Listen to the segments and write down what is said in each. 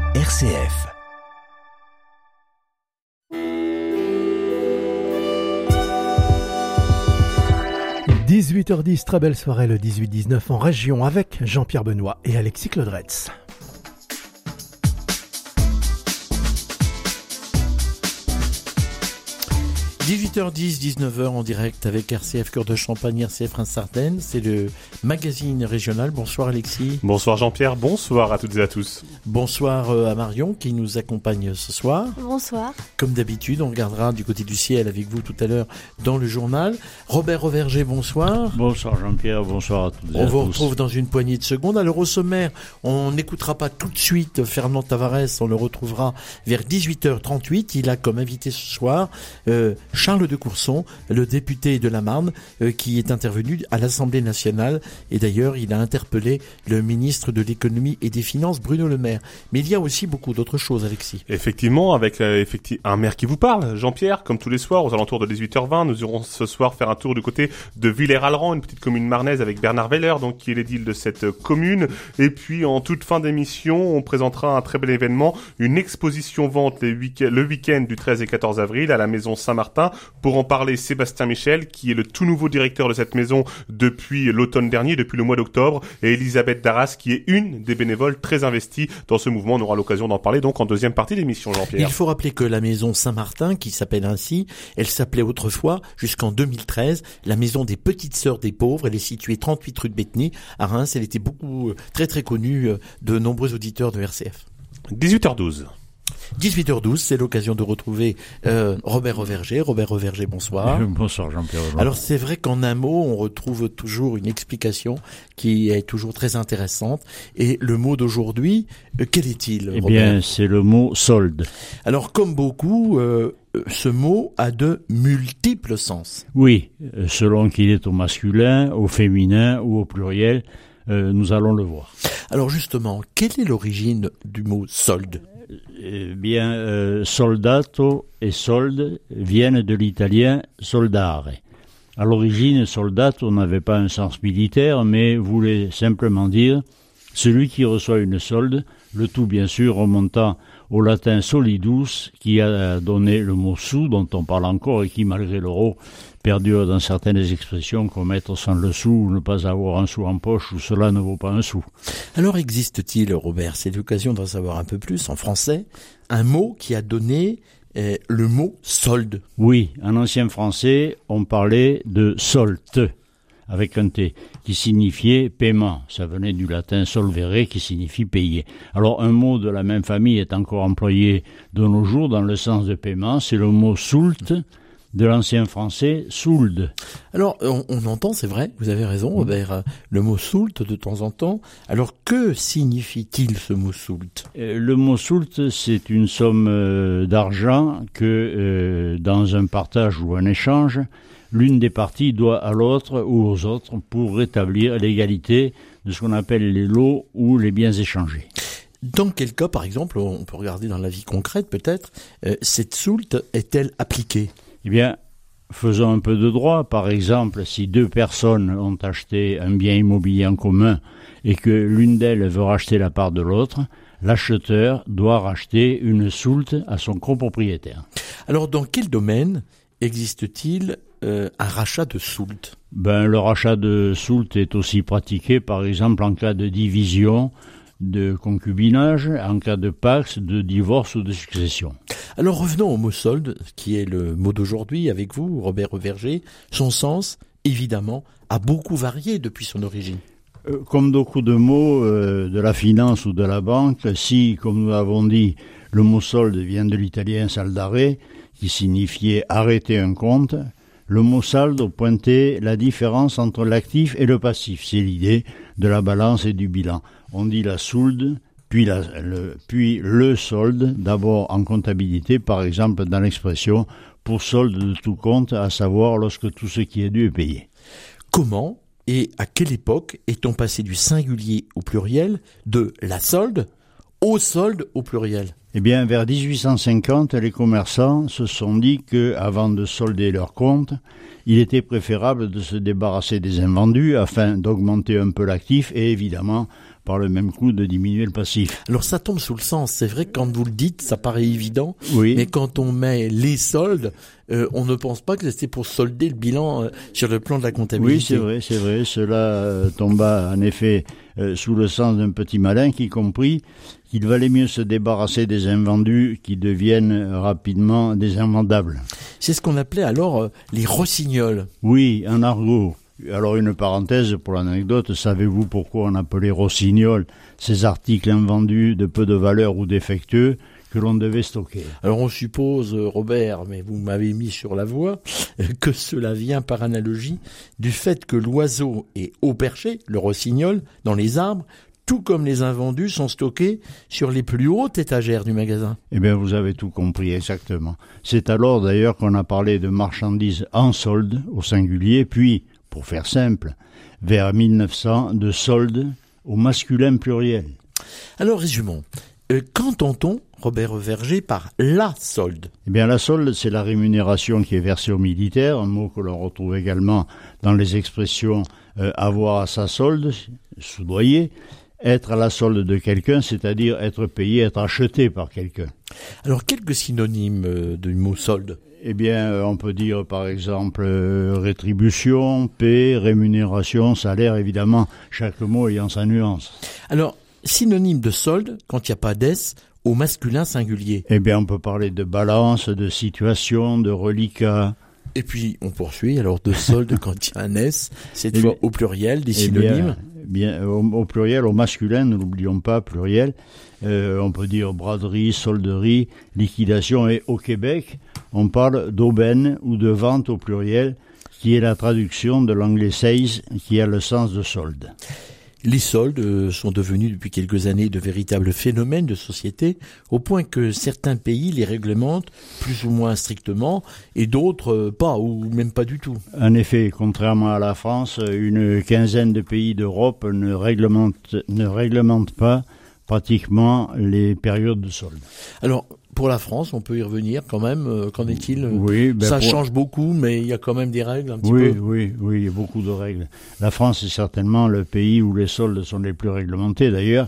RCF. « 18h10, très belle soirée le 18-19 en région avec Jean-Pierre Benoît et Alexis Claudretz. « 18h10, 19h en direct avec RCF Cœur de Champagne, RCF Reims-Ardennes. C'est le magazine régional. Bonsoir Alexis. Bonsoir Jean-Pierre, bonsoir à toutes et à tous. Bonsoir à Marion qui nous accompagne ce soir. Bonsoir. Comme d'habitude, on regardera du côté du ciel avec vous tout à l'heure dans le journal. Robert Auverger, bonsoir. Bonsoir Jean-Pierre, bonsoir à toutes et à tous. On vous retrouve dans une poignée de secondes. Alors au sommaire, on n'écoutera pas tout de suite Fernand Tavares, on le retrouvera vers 18h38. Il a comme invité ce soir Charles de Courson, le député de la Marne, qui est intervenu à l'Assemblée nationale. Et d'ailleurs, il a interpellé le ministre de l'économie et des finances, Bruno Le Maire. Mais il y a aussi beaucoup d'autres choses, Alexis. Effectivement, avec un maire qui vous parle, Jean-Pierre, comme tous les soirs, aux alentours de 18h20, nous irons ce soir faire un tour du côté de Villers-Alran, une petite commune marnaise avec Bernard Weller, donc qui est l'édile de cette commune. Et puis, en toute fin d'émission, on présentera un très bel événement, une exposition vente le week-end du 13 et 14 avril à la maison Saint-Martin. Pour en parler, Sébastien Michel, qui est le tout nouveau directeur de cette maison depuis l'automne dernier, depuis le mois d'octobre, et Elisabeth Darras, qui est une des bénévoles très investies dans ce mouvement. On aura l'occasion d'en parler donc en deuxième partie de l'émission, Jean-Pierre. Il faut rappeler que la maison Saint-Martin, qui s'appelle ainsi, elle s'appelait autrefois, jusqu'en 2013, la maison des petites sœurs des pauvres. Elle est située 38 rue de Bétheny, à Reims. Elle était très très connue de nombreux auditeurs de RCF. 18h12. 18h12, c'est l'occasion de retrouver Robert Auverger. Robert Auverger, bonsoir. Bonsoir Jean-Pierre. Alors c'est vrai qu'en un mot, on retrouve toujours une explication qui est toujours très intéressante. Et le mot d'aujourd'hui, quel est-il, Robert ? Eh bien, c'est le mot solde. Alors comme beaucoup, ce mot a de multiples sens. Oui, selon qu'il est au masculin, au féminin ou au pluriel, nous allons le voir. Alors justement, quelle est l'origine du mot solde ? Eh bien, soldato et solde viennent de l'italien soldare. À l'origine, soldato n'avait pas un sens militaire, mais voulait simplement dire celui qui reçoit une solde, le tout bien sûr remontant au latin solidus, qui a donné le mot sou, dont on parle encore et qui, malgré l'euro, perdure dans certaines expressions comme être sans le sou ou ne pas avoir un sou en poche ou cela ne vaut pas un sou. Alors existe-t-il, Robert, c'est l'occasion d'en savoir un peu plus en français, un mot qui a donné le mot solde ? Oui, en ancien français, on parlait de solte, avec un T, qui signifiait paiement. Ça venait du latin solvere, qui signifie payer. Alors, un mot de la même famille est encore employé de nos jours dans le sens de paiement. C'est le mot soult, de l'ancien français soulde. Alors, on entend, c'est vrai, vous avez raison, Robert, le mot soult de temps en temps. Alors, que signifie-t-il ce mot soult ? Le mot soult, c'est une somme d'argent que, dans un partage ou un échange, l'une des parties doit à l'autre ou aux autres pour rétablir l'égalité de ce qu'on appelle les lots ou les biens échangés. Dans quel cas, par exemple, on peut regarder dans la vie concrète peut-être, cette soult est-elle appliquée ? Eh bien, faisons un peu de droit. Par exemple, si deux personnes ont acheté un bien immobilier en commun et que l'une d'elles veut racheter la part de l'autre, l'acheteur doit racheter une soult à son copropriétaire. Alors, dans quel domaine existe-t-il un rachat de soult ? Le rachat de soult est aussi pratiqué, par exemple, en cas de division, de concubinage, en cas de pax, de divorce ou de succession. Alors revenons au mot solde, qui est le mot d'aujourd'hui avec vous, Robert Auverger. Son sens, évidemment, a beaucoup varié depuis son origine. Comme beaucoup de mots de la finance ou de la banque, si, comme nous l'avons dit, le mot solde vient de l'italien saldare, qui signifiait arrêter un compte, le mot saldo pointait la différence entre l'actif et le passif. C'est l'idée de la balance et du bilan. On dit la soulde, puis le solde, d'abord en comptabilité, par exemple dans l'expression « pour solde de tout compte », à savoir lorsque tout ce qui est dû est payé. Comment et à quelle époque est-on passé du singulier au pluriel, de la solde au solde au pluriel ? Eh bien, vers 1850, les commerçants se sont dit qu'avant de solder leurs comptes, il était préférable de se débarrasser des invendus afin d'augmenter un peu l'actif et évidemment par le même coup de diminuer le passif. Alors ça tombe sous le sens. C'est vrai que quand vous le dites, ça paraît évident. Oui. Mais quand on met les soldes, on ne pense pas que c'est pour solder le bilan sur le plan de la comptabilité. Oui, c'est vrai. Cela tomba en effet sous le sens d'un petit malin qui comprit qu'il valait mieux se débarrasser des invendus qui deviennent rapidement des invendables. C'est ce qu'on appelait alors les rossignols. Oui, en argot. Alors une parenthèse pour l'anecdote, savez-vous pourquoi on appelait rossignol ces articles invendus de peu de valeur ou défectueux que l'on devait stocker? Alors on suppose, Robert, mais vous m'avez mis sur la voie, que cela vient par analogie du fait que l'oiseau est haut perché, le rossignol, dans les arbres, tout comme les invendus sont stockés sur les plus hautes étagères du magasin. Eh bien, vous avez tout compris, exactement. C'est alors d'ailleurs qu'on a parlé de marchandises en solde, au singulier, puis, pour faire simple, vers 1900, de solde au masculin pluriel. Alors résumons. Qu'entend-on, Robert Verger, par la solde? Eh bien, la solde, c'est la rémunération qui est versée aux militaires, un mot que l'on retrouve également dans les expressions avoir à sa solde, soudoyer, être à la solde de quelqu'un, c'est-à-dire être payé, être acheté par quelqu'un. Alors, quelques synonymes du mot solde? Eh bien, on peut dire par exemple rétribution, paie, rémunération, salaire, évidemment, chaque mot ayant sa nuance. Alors, synonyme de solde, quand il n'y a pas d'ess, au masculin singulier. Eh bien, on peut parler de balance, de situation, de reliquat. Et puis, on poursuit, alors de solde quand il y a un S, cette fois au pluriel, des synonymes. Bien, au pluriel, au masculin, ne l'oublions pas, pluriel. On peut dire braderie, solderie, liquidation. Et au Québec, on parle d'aubaine ou de vente au pluriel, qui est la traduction de l'anglais sales, qui a le sens de solde. Les soldes sont devenus depuis quelques années de véritables phénomènes de société, au point que certains pays les réglementent plus ou moins strictement, et d'autres pas, ou même pas du tout. En effet, contrairement à la France, une quinzaine de pays d'Europe ne réglementent pas pratiquement les périodes de solde. Alors, pour la France, on peut y revenir quand même. Qu'en est-il? Oui, ça change beaucoup, mais il y a quand même des règles un petit peu. Oui, il y a beaucoup de règles. La France est certainement le pays où les soldes sont les plus réglementés. D'ailleurs,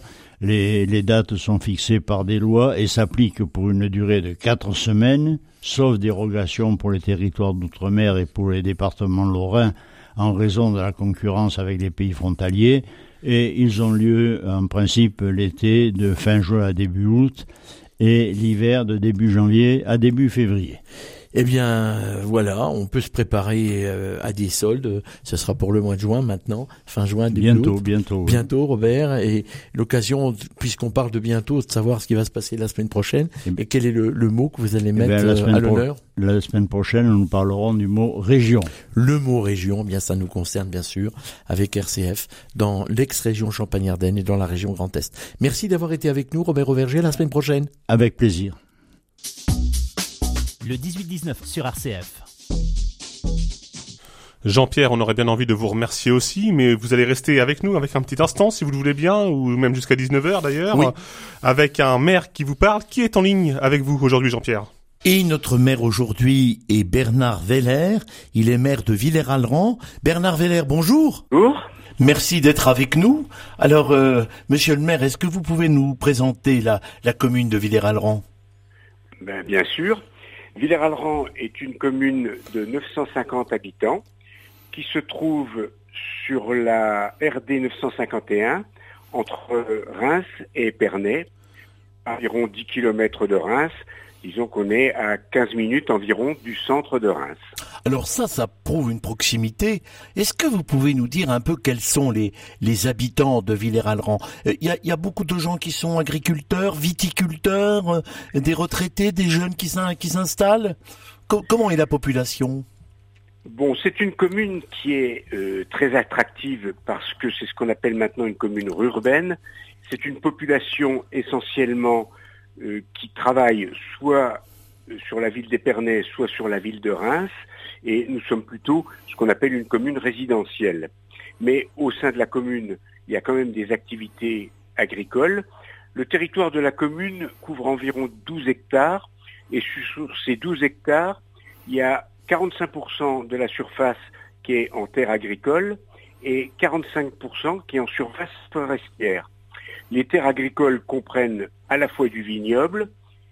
les dates sont fixées par des lois et s'appliquent pour une durée de 4 semaines, sauf dérogation pour les territoires d'outre-mer et pour les départements lorrains en raison de la concurrence avec les pays frontaliers. Et ils ont lieu en principe l'été de fin juin à début août, et l'hiver de début janvier à début février. Eh bien, voilà, on peut se préparer à des soldes. Ce sera pour le mois de juin maintenant, fin juin, début août. Bientôt. Bientôt, Robert. Et l'occasion, puisqu'on parle de bientôt, de savoir ce qui va se passer la semaine prochaine. Et quel est le mot que vous allez mettre à l'honneur? La semaine prochaine, nous parlerons du mot région. Le mot région, bien ça nous concerne bien sûr, avec RCF, dans l'ex-région Champagne-Ardenne et dans la région Grand Est. Merci d'avoir été avec nous, Robert Auverger, la semaine prochaine. Avec plaisir. Le 18-19 sur RCF. Jean-Pierre, on aurait bien envie de vous remercier aussi, mais vous allez rester avec nous avec un petit instant, si vous le voulez bien, ou même jusqu'à 19h d'ailleurs, oui. Avec un maire qui vous parle. Qui est en ligne avec vous aujourd'hui, Jean-Pierre? Et notre maire aujourd'hui est Bernard Veller. Il est maire de Villers-Alran. Bernard Veller, bonjour. Bonjour. Merci d'être avec nous. Alors, monsieur le maire, est-ce que vous pouvez nous présenter la commune de Villers-Alran? Bien sûr. Villers-Alran est une commune de 950 habitants qui se trouve sur la RD 951 entre Reims et Épernay, environ 10 km de Reims. Disons qu'on est à 15 minutes environ du centre de Reims. Alors ça prouve une proximité. Est-ce que vous pouvez nous dire un peu quels sont les habitants de Villers-Alran? Il y a beaucoup de gens qui sont agriculteurs, viticulteurs, des retraités, des jeunes qui s'installent. Comment est la population? Bon, c'est une commune qui est très attractive parce que c'est ce qu'on appelle maintenant une commune urbaine. C'est une population essentiellement qui travaille soit sur la ville d'Épernay, soit sur la ville de Reims, et nous sommes plutôt ce qu'on appelle une commune résidentielle. Mais au sein de la commune, il y a quand même des activités agricoles. Le territoire de la commune couvre environ 12 hectares, et sur ces 12 hectares, il y a 45% de la surface qui est en terre agricole et 45% qui est en surface forestière. Les terres agricoles comprennent à la fois du vignoble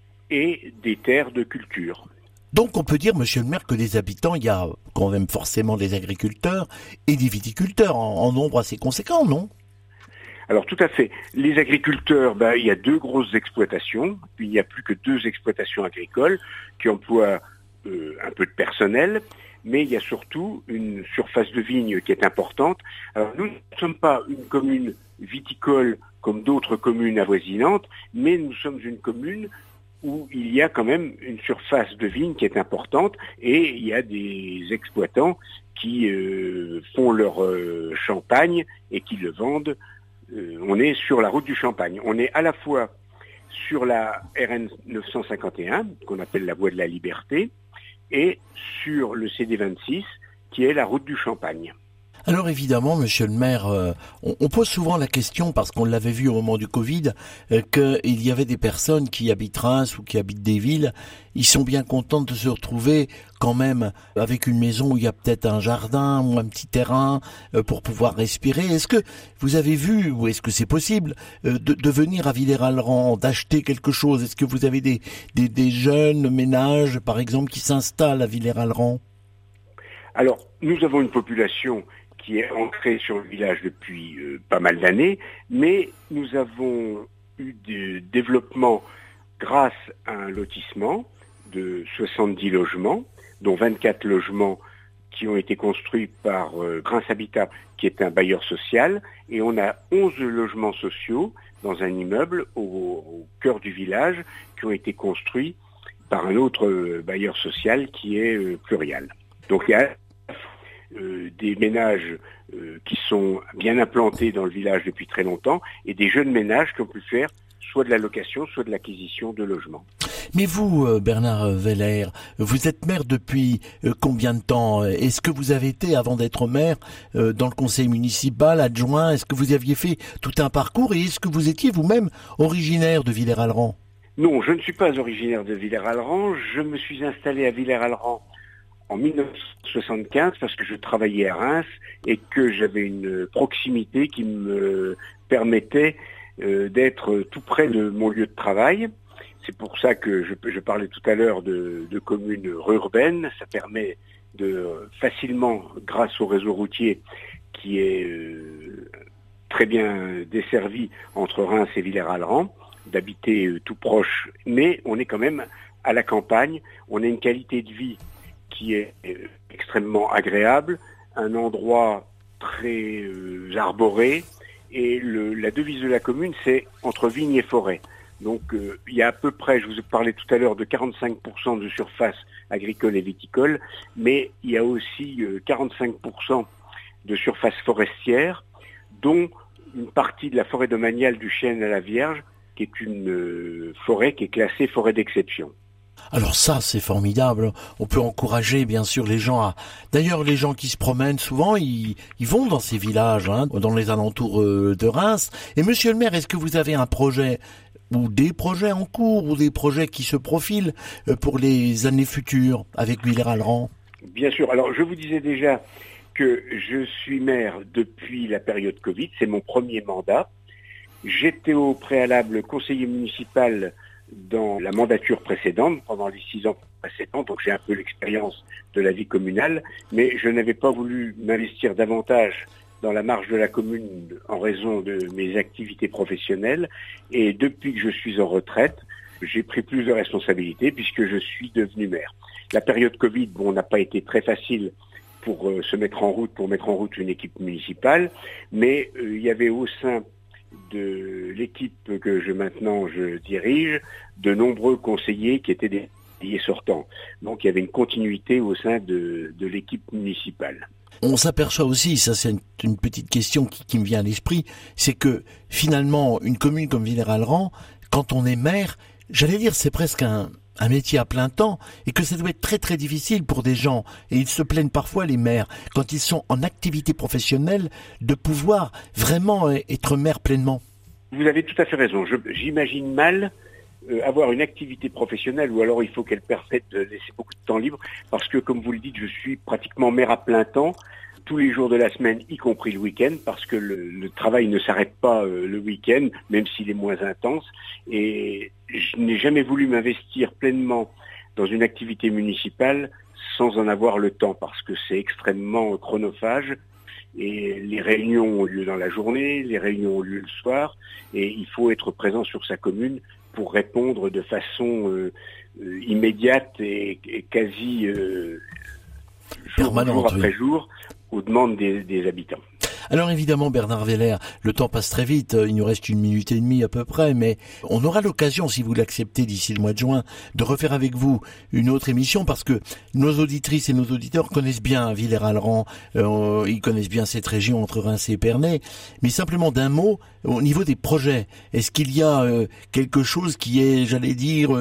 et des terres de culture. Donc on peut dire, monsieur le maire, que les habitants, il y a quand même forcément des agriculteurs et des viticulteurs en nombre assez conséquent, non ? Alors tout à fait. Les agriculteurs, il y a 2 grosses exploitations, puis il n'y a plus que 2 exploitations agricoles qui emploient un peu de personnel, mais il y a surtout une surface de vigne qui est importante. Alors nous ne sommes pas une commune viticole comme d'autres communes avoisinantes, mais nous sommes une commune où il y a quand même une surface de vigne qui est importante et il y a des exploitants qui font leur champagne et qui le vendent. On est sur la route du Champagne. On est à la fois sur la RN 951, qu'on appelle la Voie de la Liberté, et sur le CD 26, qui est la route du Champagne. Alors évidemment, monsieur le maire, on pose souvent la question, parce qu'on l'avait vu au moment du Covid, qu'il y avait des personnes qui habitent Reims ou qui habitent des villes, ils sont bien contents de se retrouver quand même avec une maison où il y a peut-être un jardin ou un petit terrain pour pouvoir respirer. Est-ce que vous avez vu, ou est-ce que c'est possible, de venir à Villers-Alran, d'acheter quelque chose ? Est-ce que vous avez des jeunes ménages, par exemple, qui s'installent à Villers-Alran ? Alors, nous avons une population qui est ancrée sur le village depuis pas mal d'années, mais nous avons eu des développements grâce à un lotissement de 70 logements, dont 24 logements qui ont été construits par Reims Habitat, qui est un bailleur social, et on a 11 logements sociaux dans un immeuble au cœur du village qui ont été construits par un autre bailleur social qui est Plurial. Donc il y a des ménages qui sont bien implantés dans le village depuis très longtemps et des jeunes ménages qui ont pu faire soit de la location, soit de l'acquisition de logements. Mais vous, Bernard Weller, vous êtes maire depuis combien de temps ? Est-ce que vous avez été, avant d'être maire, dans le conseil municipal, adjoint ? Est-ce que vous aviez fait tout un parcours ? Et est-ce que vous étiez vous-même originaire de Villers-Alran ? Non, je ne suis pas originaire de Villers-Alran. Je me suis installé à Villers-Alran en 1975 parce que je travaillais à Reims et que j'avais une proximité qui me permettait d'être tout près de mon lieu de travail. C'est pour ça que je parlais tout à l'heure de communes urbaines. Ça permet de facilement, grâce au réseau routier qui est très bien desservi entre Reims et Villers-Alran, d'habiter tout proche. Mais on est quand même à la campagne. On a une qualité de vie qui est extrêmement agréable, un endroit très arboré, et la devise de la commune, c'est entre vigne et forêt. Donc il y a à peu près, je vous ai parlé tout à l'heure, de 45% de surface agricole et viticole, mais il y a aussi 45% de surface forestière, dont une partie de la forêt domaniale du Chêne à la Vierge, qui est une forêt qui est classée forêt d'exception. Alors ça, c'est formidable. On peut encourager, bien sûr, les gens à... D'ailleurs, les gens qui se promènent, souvent, ils vont dans ces villages, dans les alentours de Reims. Et monsieur le maire, est-ce que vous avez un projet, ou des projets en cours, ou des projets qui se profilent pour les années futures avec Villers-Alran ? Bien sûr. Alors, je vous disais déjà que je suis maire depuis la période Covid. C'est mon premier mandat. J'étais au préalable conseiller municipal dans la mandature précédente, pendant les 6 ans précédents, donc j'ai un peu l'expérience de la vie communale, mais je n'avais pas voulu m'investir davantage dans la marge de la commune en raison de mes activités professionnelles, et depuis que je suis en retraite, j'ai pris plus de responsabilités puisque je suis devenu maire. La période Covid, n'a pas été très facile pour mettre en route une équipe municipale, mais il y avait au sein de l'équipe que je dirige, de nombreux conseillers qui étaient des conseillers sortants. Donc il y avait une continuité au sein de l'équipe municipale. On s'aperçoit aussi, ça c'est une petite question qui me vient à l'esprit, c'est que finalement une commune comme Villers-Alran, quand on est maire, j'allais dire c'est presque un métier à plein temps, et que ça doit être très très difficile pour des gens, et ils se plaignent parfois les maires, quand ils sont en activité professionnelle, de pouvoir vraiment être maire pleinement. Vous avez tout à fait raison. J'imagine mal avoir une activité professionnelle, ou alors il faut qu'elle permette de laisser beaucoup de temps libre, parce que comme vous le dites, je suis pratiquement maire à plein temps, tous les jours de la semaine, y compris le week-end, parce que le travail ne s'arrête pas le week-end, même s'il est moins intense. Et je n'ai jamais voulu m'investir pleinement dans une activité municipale sans en avoir le temps, parce que c'est extrêmement chronophage. Et les réunions ont lieu dans la journée, les réunions ont lieu le soir, et il faut être présent sur sa commune pour répondre de façon immédiate et quasi jour après jour aux demandes des habitants. Alors évidemment, Bernard Weller, le temps passe très vite, il nous reste 1 minute et demie à peu près, mais on aura l'occasion, si vous l'acceptez d'ici le mois de juin, de refaire avec vous une autre émission, parce que nos auditrices et nos auditeurs connaissent bien Villers-Alran, ils connaissent bien cette région entre Reims et Épernay, mais simplement d'un mot, au niveau des projets, est-ce qu'il y a quelque chose qui est, j'allais dire,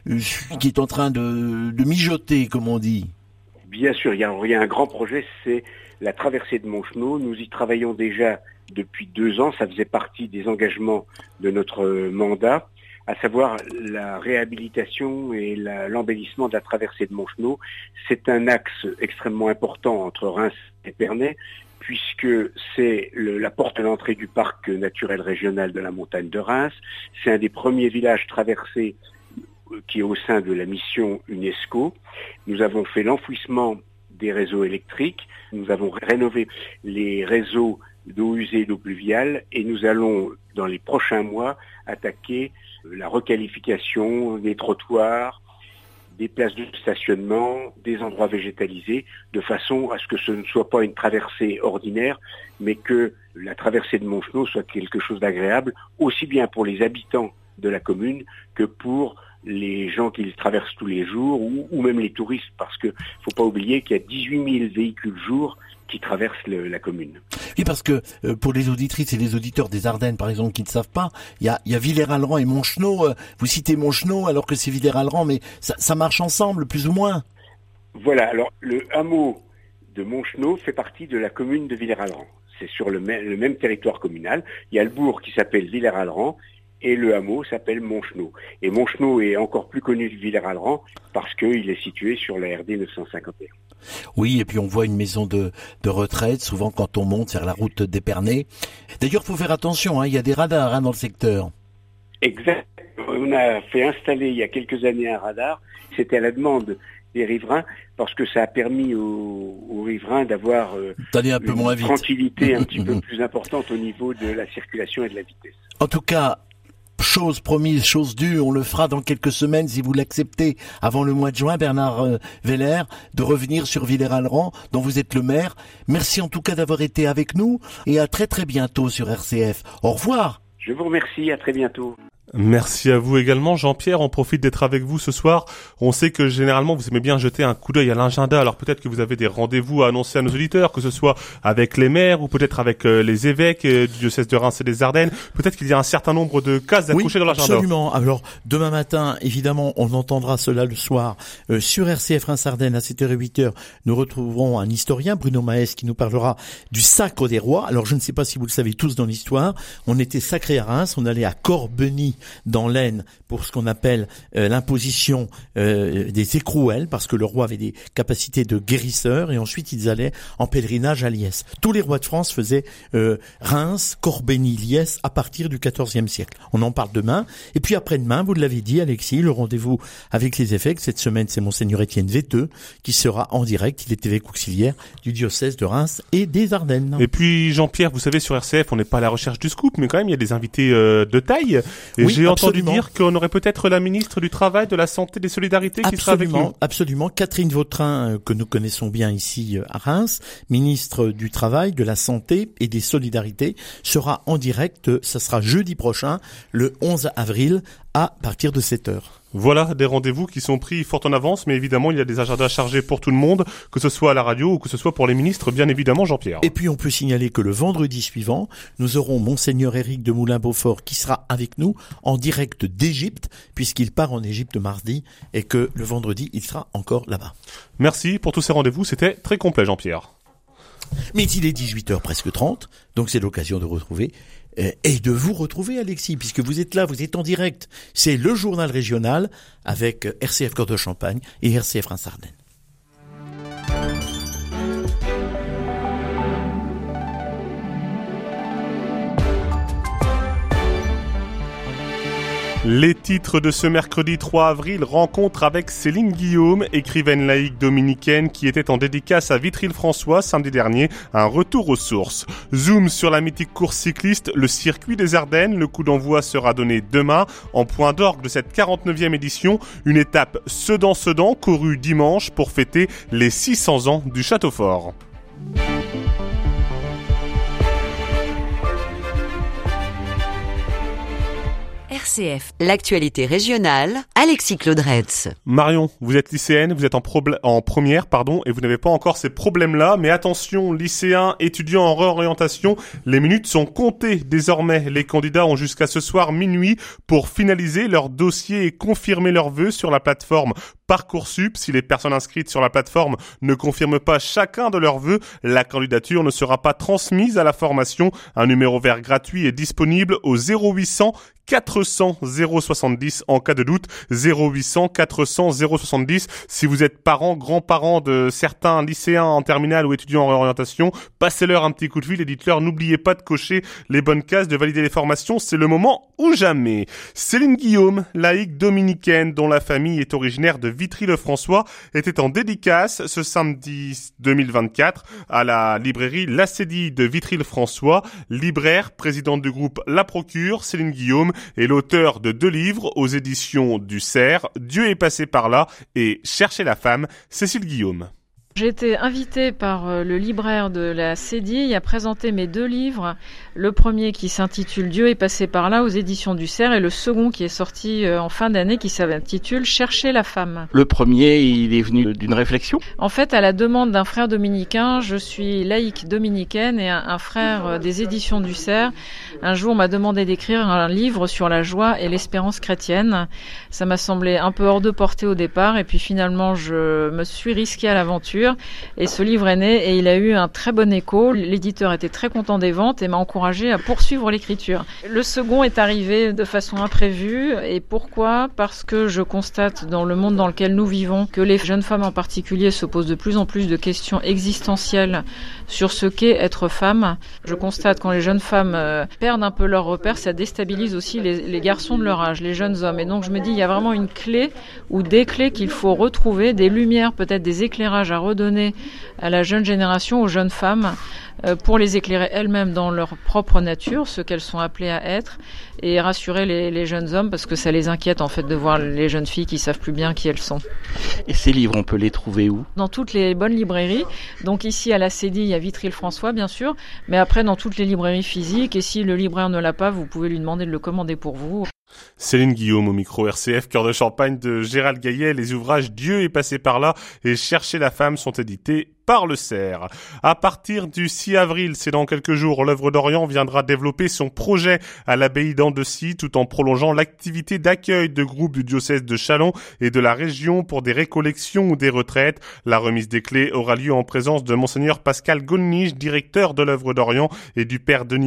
qui est en train de mijoter, comme on dit? Bien sûr, il y a un grand projet, c'est la traversée de Montchenot. Nous y travaillons déjà depuis 2 ans, ça faisait partie des engagements de notre mandat, à savoir la réhabilitation et l'embellissement de la traversée de Montchenot. C'est un axe extrêmement important entre Reims et Épernay, puisque c'est la porte d'entrée du parc naturel régional de la montagne de Reims. C'est un des premiers villages traversés qui est au sein de la mission UNESCO. Nous avons fait l'enfouissement des réseaux électriques, nous avons rénové les réseaux d'eau usée et d'eau pluviale, et nous allons, dans les prochains mois, attaquer la requalification des trottoirs, des places de stationnement, des endroits végétalisés, de façon à ce que ce ne soit pas une traversée ordinaire, mais que la traversée de Montchenot soit quelque chose d'agréable, aussi bien pour les habitants de la commune que pour les gens qui le traversent tous les jours, ou même les touristes, parce que faut pas oublier qu'il y a 18 000 véhicules jour qui traversent la commune. Oui, parce que pour les auditrices et les auditeurs des Ardennes, par exemple, qui ne savent pas, il y a Villers-Alran et Montchenot. Vous citez Montchenot alors que c'est Villers-Alran, mais ça marche ensemble, plus ou moins. Voilà, alors le hameau de Montchenot fait partie de la commune de Villers-Alran. C'est sur le même territoire communal. Il y a le bourg qui s'appelle Villers-Alran, et le hameau s'appelle Montchenot. Et Montchenot est encore plus connu que Villers-Alran parce qu'il est situé sur la RD 951. Oui, et puis on voit une maison de retraite, souvent quand on monte vers la route d'Épernay. D'ailleurs, il faut faire attention, il y a des radars dans le secteur. Exact. On a fait installer il y a quelques années un radar. C'était à la demande des riverains, parce que ça a permis aux riverains d'avoir une tranquillité un petit peu plus importante au niveau de la circulation et de la vitesse. En tout cas, chose promise, chose due, on le fera dans quelques semaines si vous l'acceptez, avant le mois de juin, Bernard Weller, de revenir sur Villers-Alran, dont vous êtes le maire. Merci en tout cas d'avoir été avec nous, et à très très bientôt sur RCF. Au revoir. Je vous remercie, à très bientôt. Merci à vous également, Jean-Pierre. On profite d'être avec vous ce soir. On sait que généralement vous aimez bien jeter un coup d'œil à l'agenda. Alors peut-être que vous avez des rendez-vous à annoncer à nos auditeurs, que ce soit avec les maires ou peut-être avec les évêques du diocèse de Reims et des Ardennes. Peut-être qu'il y a un certain nombre de cases à coucher dans l'agenda. Absolument. Alors demain matin, évidemment, on entendra cela le soir sur RCF Reims-Ardennes à 7h et 8h. Nous retrouverons un historien, Bruno Maes, qui nous parlera du sacre des rois. Alors je ne sais pas si vous le savez tous dans l'histoire. On était sacré à Reims, on allait à Corbeny dans l'Aisne pour ce qu'on appelle l'imposition des écrouelles, parce que le roi avait des capacités de guérisseur, et ensuite ils allaient en pèlerinage à Liesse. Tous les rois de France faisaient Reims, Corbeny, Liesse à partir du XIVe siècle. On en parle demain, et puis après-demain, vous l'avez dit Alexis, le rendez-vous avec les évêques. Cette semaine, c'est Monseigneur Étienne Veteux qui sera en direct. Il est évêque auxiliaire du diocèse de Reims et des Ardennes. Et puis Jean-Pierre, vous savez, sur RCF, on n'est pas à la recherche du scoop, mais quand même il y a des invités de taille. Et oui, j'ai entendu dire qu'on aurait peut-être la ministre du Travail, de la Santé, des Solidarités qui sera avec nous. Absolument. Catherine Vautrin, que nous connaissons bien ici à Reims, ministre du Travail, de la Santé et des Solidarités, sera en direct. Ça sera jeudi prochain, le 11 avril, à partir de 7h. Voilà, des rendez-vous qui sont pris fort en avance, mais évidemment, il y a des agendas chargés pour tout le monde, que ce soit à la radio ou que ce soit pour les ministres, bien évidemment, Jean-Pierre. Et puis, on peut signaler que le vendredi suivant, nous aurons Monseigneur Éric de Moulin-Beaufort qui sera avec nous en direct d'Égypte, puisqu'il part en Égypte mardi, et que le vendredi, il sera encore là-bas. Merci pour tous ces rendez-vous, c'était très complet, Jean-Pierre. Mais il est 18h presque 30, donc c'est l'occasion de retrouver et de vous retrouver, Alexis, puisque vous êtes là, vous êtes en direct. C'est le journal régional avec RCF Cœur de Champagne et RCF Reims-Ardennes. Les titres de ce mercredi 3 avril, rencontre avec Céline Guillaume, écrivaine laïque dominicaine qui était en dédicace à Vitry-le-François samedi dernier, un retour aux sources. Zoom sur la mythique course cycliste, le circuit des Ardennes, le coup d'envoi sera donné demain. En point d'orgue de cette 49e édition, une étape Sedan-Sedan courue dimanche pour fêter les 600 ans du Château Fort. RCF, l'actualité régionale, Alexis Claudretz. Marion, vous êtes lycéenne, vous êtes en première, et vous n'avez pas encore ces problèmes-là, mais attention, lycéens, étudiants en réorientation, les minutes sont comptées désormais. Les candidats ont jusqu'à ce soir minuit pour finaliser leur dossier et confirmer leurs vœux sur la plateforme Parcoursup. Si les personnes inscrites sur la plateforme ne confirment pas chacun de leurs vœux, la candidature ne sera pas transmise à la formation. Un numéro vert gratuit est disponible au 0800 400 070 en cas de doute, 0800 400 070. Si vous êtes parents, grands-parents de certains lycéens en terminale ou étudiants en réorientation, passez-leur un petit coup de fil et dites-leur n'oubliez pas de cocher les bonnes cases, de valider les formations, c'est le moment ou jamais. Céline Guillaume, laïque dominicaine dont la famille est originaire de Vitry-le-François, était en dédicace ce samedi 2024 à la librairie La Cédille de Vitry-le-François. Libraire, présidente du groupe La Procure, Céline Guillaume est l'auteur de 2 livres aux éditions du Cerf, Dieu est passé par là et Chercher la femme, Cécile Guillaume. J'ai été invitée par le libraire de la Cédille à présenter mes 2 livres. Le premier qui s'intitule Dieu est passé par là aux éditions du Cerf et le second qui est sorti en fin d'année qui s'intitule Chercher la femme. Le premier, il est venu d'une réflexion ? En fait, à la demande d'un frère dominicain, je suis laïque dominicaine et un frère des éditions du Cerf, un jour m'a demandé d'écrire un livre sur la joie et l'espérance chrétienne. Ça m'a semblé un peu hors de portée au départ et puis finalement je me suis risquée à l'aventure. Et ce livre est né et il a eu un très bon écho. L'éditeur était très content des ventes et m'a encouragé à poursuivre l'écriture. Le second est arrivé de façon imprévue. Et pourquoi ? Parce que je constate dans le monde dans lequel nous vivons que les jeunes femmes en particulier se posent de plus en plus de questions existentielles sur ce qu'est être femme. Je constate quand les jeunes femmes perdent un peu leurs repères, ça déstabilise aussi les garçons de leur âge, les jeunes hommes. Et donc je me dis, il y a vraiment une clé ou des clés qu'il faut retrouver, des lumières, peut-être des éclairages à redonner à la jeune génération, aux jeunes femmes, pour les éclairer elles-mêmes dans leur propre nature, ce qu'elles sont appelées à être, et rassurer les jeunes hommes, parce que ça les inquiète en fait de voir les jeunes filles qui savent plus bien qui elles sont. Et ces livres, on peut les trouver où ? Dans toutes les bonnes librairies, donc ici à la Cédille, à Vitry-le-François bien sûr, mais après dans toutes les librairies physiques, et si le libraire ne l'a pas, vous pouvez lui demander de le commander pour vous. Céline Guillaume au micro RCF, Cœur de Champagne de Gérald Gaillet. Les ouvrages Dieu est passé par là et Chercher la femme sont édités par le Cerf. À partir du 6 avril, c'est dans quelques jours, l'œuvre d'Orient viendra développer son projet à l'abbaye d'Andecy tout en prolongeant l'activité d'accueil de groupes du diocèse de Châlons et de la région pour des récollections ou des retraites. La remise des clés aura lieu en présence de Monseigneur Pascal Gollnisch, directeur de l'œuvre d'Orient, et du père Denis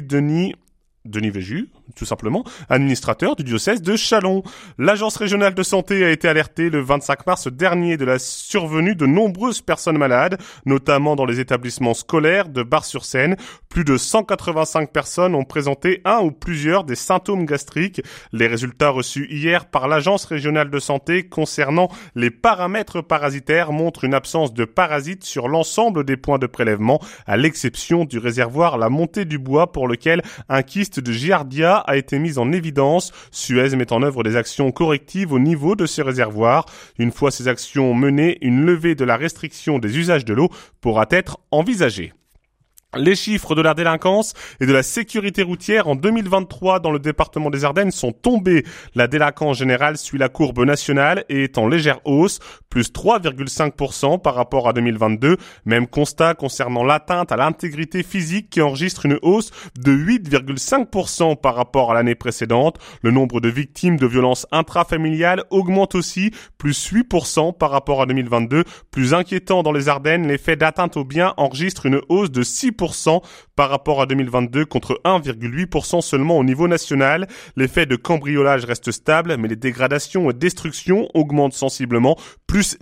Véju, tout simplement, administrateur du diocèse de Châlons. L'agence régionale de santé a été alertée le 25 mars dernier de la survenue de nombreuses personnes malades, notamment dans les établissements scolaires de Bar-sur-Seine. Plus de 185 personnes ont présenté un ou plusieurs des symptômes gastriques. Les résultats reçus hier par l'agence régionale de santé concernant les paramètres parasitaires montrent une absence de parasites sur l'ensemble des points de prélèvement, à l'exception du réservoir La Montée du Bois pour lequel un kyste de Giardia a été mise en évidence. Suez met en œuvre des actions correctives au niveau de ces réservoirs. Une fois ces actions menées, une levée de la restriction des usages de l'eau pourra être envisagée. Les chiffres de la délinquance et de la sécurité routière en 2023 dans le département des Ardennes sont tombés. La délinquance générale suit la courbe nationale et est en légère hausse, plus 3,5% par rapport à 2022. Même constat concernant l'atteinte à l'intégrité physique qui enregistre une hausse de 8,5% par rapport à l'année précédente. Le nombre de victimes de violences intrafamiliales augmente aussi, plus 8% par rapport à 2022. Plus inquiétant dans les Ardennes, les faits d'atteinte aux biens enregistrent une hausse de 6% 10% par rapport à 2022 contre 1,8% seulement au niveau national. Les faits de cambriolage restent stables, mais les dégradations et destructions augmentent sensiblement, plus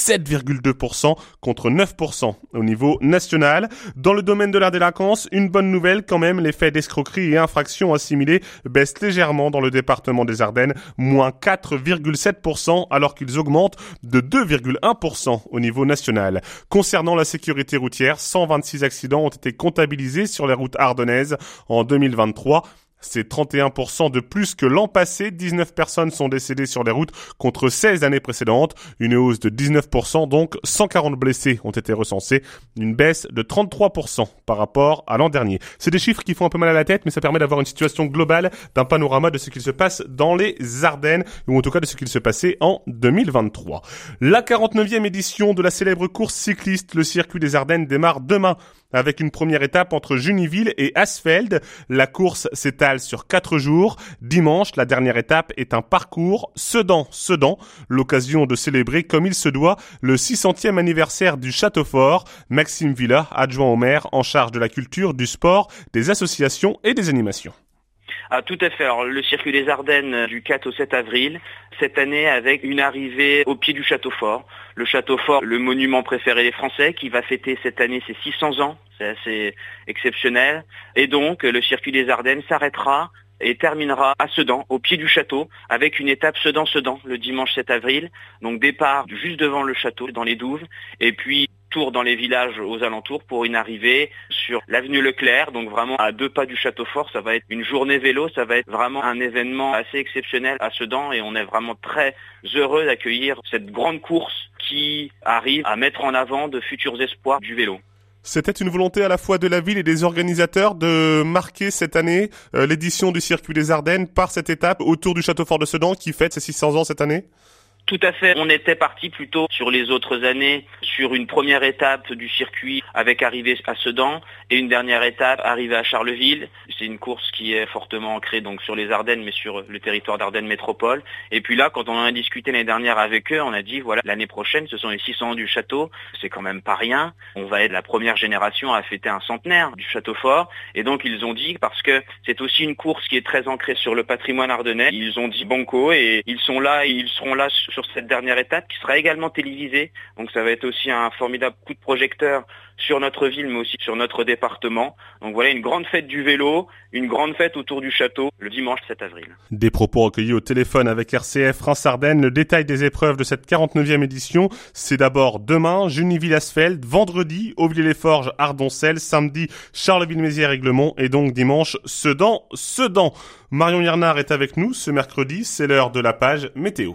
17,2% contre 9% au niveau national. Dans le domaine de la délinquance, une bonne nouvelle quand même, les faits d'escroquerie et infractions assimilées baissent légèrement dans le département des Ardennes, moins 4,7% alors qu'ils augmentent de 2,1% au niveau national. Concernant la sécurité routière, 126 accidents ont été comptabilisés sur les routes ardennaises en 2023. C'est 31% de plus que l'an passé. 19 personnes sont décédées sur les routes contre 16 années précédentes. Une hausse de 19%, donc 140 blessés ont été recensés. Une baisse de 33% par rapport à l'an dernier. C'est des chiffres qui font un peu mal à la tête, mais ça permet d'avoir une situation globale d'un panorama de ce qu'il se passe dans les Ardennes, ou en tout cas de ce qu'il se passait en 2023. La 49e édition de la célèbre course cycliste, le circuit des Ardennes, démarre demain avec une première étape entre Juniville et Asfeld. La course s'étale sur 4 jours. Dimanche, la dernière étape est un parcours Sedan, l'occasion de célébrer comme il se doit le 600e anniversaire du Château Fort. Maxime Villa, adjoint au maire en charge de la culture, du sport, des associations et des animations. Ah, tout à fait. Alors, le circuit des Ardennes du 4 au 7 avril, cette année avec une arrivée au pied du Château Fort. Le Château Fort, le monument préféré des Français, qui va fêter cette année ses 600 ans. C'est assez exceptionnel. Et donc, le circuit des Ardennes s'arrêtera et terminera à Sedan, au pied du château, avec une étape Sedan-Sedan le dimanche 7 avril. Donc départ juste devant le château, dans les douves, et puis tour dans les villages aux alentours pour une arrivée sur l'avenue Leclerc, donc vraiment à 2 pas du château fort. Ça va être une journée vélo, ça va être vraiment un événement assez exceptionnel à Sedan, et on est vraiment très heureux d'accueillir cette grande course qui arrive à mettre en avant de futurs espoirs du vélo. C'était une volonté à la fois de la ville et des organisateurs de marquer cette année l'édition du circuit des Ardennes par cette étape autour du Château Fort de Sedan qui fête ses 600 ans cette année. Tout à fait. On était parti plutôt sur les autres années, sur une première étape du circuit avec arrivée à Sedan et une dernière étape arrivée à Charleville. C'est une course qui est fortement ancrée donc sur les Ardennes, mais sur le territoire d'Ardennes Métropole. Et puis là, quand on en a discuté l'année dernière avec eux, on a dit voilà, l'année prochaine, ce sont les 600 ans du château. C'est quand même pas rien. On va être la première génération à fêter un centenaire du Château Fort. Et donc ils ont dit, parce que c'est aussi une course qui est très ancrée sur le patrimoine ardennais, ils ont dit banco et ils sont là et ils seront là sur cette dernière étape qui sera également télévisée. Donc ça va être aussi un formidable coup de projecteur sur notre ville, mais aussi sur notre département. Donc voilà, une grande fête du vélo, une grande fête autour du château, le dimanche 7 avril. Des propos recueillis au téléphone avec RCF Reims-Ardennes. Le détail des épreuves de cette 49e édition, c'est d'abord demain, Juniville-Asfeld, vendredi, Auvilliers-les-Forges, Ardoncel, samedi, Charleville-Mézières-Aiglemont, et donc dimanche, Sedan. Marion Yernard est avec nous ce mercredi, c'est l'heure de la page météo.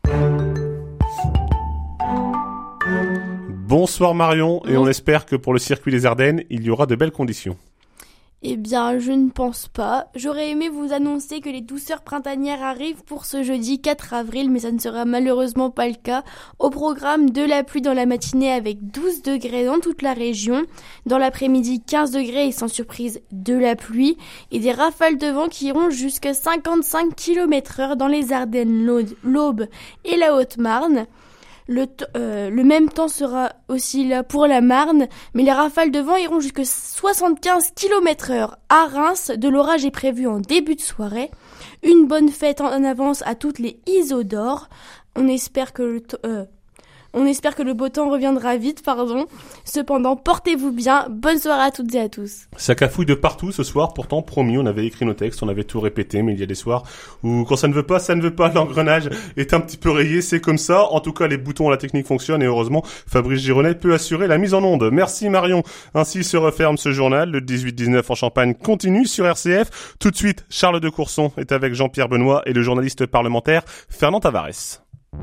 Bonsoir Marion, et on espère que pour le circuit des Ardennes, il y aura de belles conditions. Eh bien, je ne pense pas. J'aurais aimé vous annoncer que les douceurs printanières arrivent pour ce jeudi 4 avril, mais ça ne sera malheureusement pas le cas. Au programme, de la pluie dans la matinée avec 12 degrés dans toute la région. Dans l'après-midi, 15 degrés et sans surprise de la pluie. Et des rafales de vent qui iront jusqu'à 55 km/h dans les Ardennes, l'Aube et la Haute-Marne. Le même temps sera aussi là pour la Marne, mais les rafales de vent iront jusqu'à 75 km/h. À Reims, de l'orage est prévu en début de soirée. Une bonne fête en avance à toutes les Isodores. On espère que le beau temps reviendra vite, Cependant, portez-vous bien. Bonne soirée à toutes et à tous. Ça cafouille de partout ce soir. Pourtant, promis, on avait écrit nos textes, on avait tout répété, mais il y a des soirs où quand ça ne veut pas, l'engrenage est un petit peu rayé, c'est comme ça. En tout cas, les boutons à la technique fonctionnent et heureusement, Fabrice Gironet peut assurer la mise en onde. Merci Marion. Ainsi se referme ce journal. Le 18-19 en Champagne continue sur RCF. Tout de suite, Charles de Courson est avec Jean-Pierre Benoît et le journaliste parlementaire Fernand Tavares.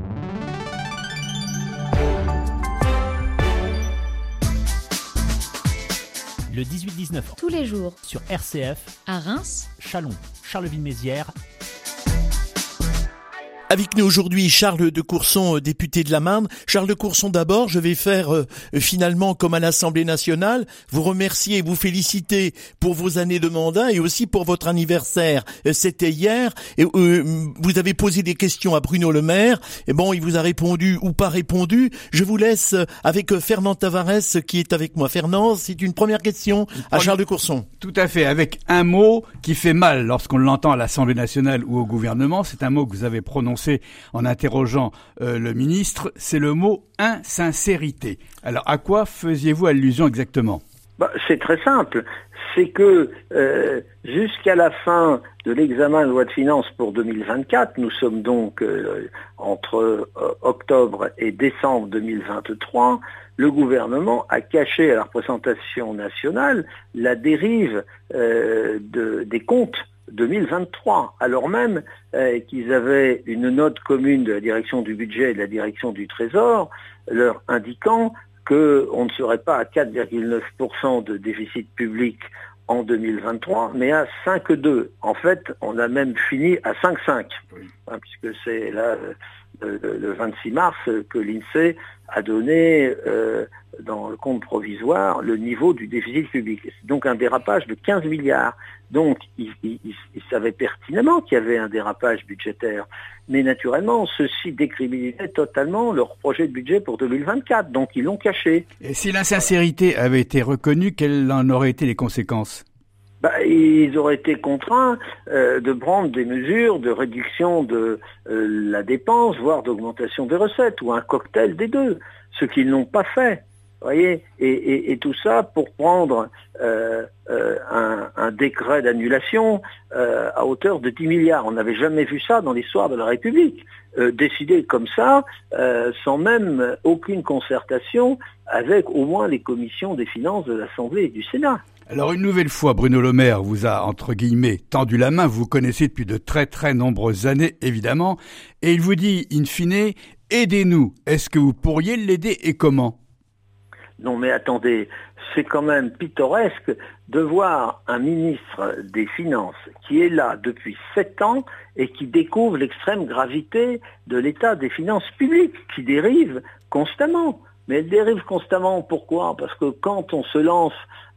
Le 18-19 tous les jours sur RCF à Reims, Châlons, Charleville-Mézières Avec nous aujourd'hui Charles de Courson, député de la Marne. Charles de Courson, d'abord, je vais faire finalement comme à l'Assemblée nationale, vous remercier et vous féliciter pour vos années de mandat et aussi pour votre anniversaire. C'était hier. Et, vous avez posé des questions à Bruno Le Maire. Et bon, il vous a répondu ou pas répondu. Je vous laisse avec Fernand Tavares qui est avec moi. Fernand, c'est une première question à Charles de Courson. Tout à fait, avec un mot qui fait mal lorsqu'on l'entend à l'Assemblée nationale ou au gouvernement. C'est un mot que vous avez prononcé en interrogeant le ministre, c'est le mot insincérité. Alors, à quoi faisiez-vous allusion exactement ? C'est très simple. C'est que jusqu'à la fin de l'examen de loi de finances pour 2024, nous sommes donc entre octobre et décembre 2023, le gouvernement a caché à la représentation nationale la dérive des comptes 2023, alors même qu'ils avaient une note commune de la direction du budget et de la direction du Trésor leur indiquant qu'on ne serait pas à 4,9% de déficit public en 2023, mais à 5,2%. En fait, on a même fini à 5,5%, puisque c'est là le 26 mars que l'INSEE a donné dans le compte provisoire le niveau du déficit public. C'est donc un dérapage de 15 milliards. Donc, ils savaient pertinemment qu'il y avait un dérapage budgétaire. Mais naturellement, ceci décriminalisait totalement leur projet de budget pour 2024. Donc, ils l'ont caché. Et si l'insincérité avait été reconnue, quelles en auraient été les conséquences ? Ils auraient été contraints de prendre des mesures de réduction de la dépense, voire d'augmentation des recettes, ou un cocktail des deux, ce qu'ils n'ont pas fait. Voyez, et tout ça pour prendre un décret d'annulation à hauteur de 10 milliards. On n'avait jamais vu ça dans l'histoire de la République. Décidé comme ça, sans même aucune concertation avec au moins les commissions des finances de l'Assemblée et du Sénat. Alors une nouvelle fois, Bruno Le Maire vous a, entre guillemets, tendu la main. Vous connaissez depuis de très très nombreuses années, évidemment. Et il vous dit, in fine, aidez-nous. Est-ce que vous pourriez l'aider et comment ? Non mais attendez, c'est quand même pittoresque de voir un ministre des Finances qui est là depuis 7 ans et qui découvre l'extrême gravité de l'état des finances publiques, qui dérive constamment. Mais elle dérive constamment, pourquoi ? Parce que quand on se lance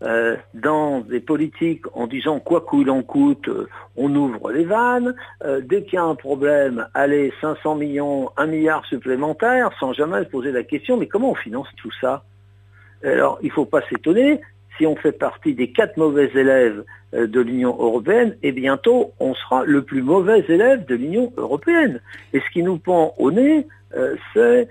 dans des politiques en disant quoi qu'il en coûte, on ouvre les vannes, dès qu'il y a un problème, allez, 500 millions, 1 milliard supplémentaire, sans jamais se poser la question, mais comment on finance tout ça ? Alors, il ne faut pas s'étonner, si on fait partie des 4 mauvais élèves de l'Union européenne, et bientôt, on sera le plus mauvais élève de l'Union européenne. Et ce qui nous pend au nez, c'est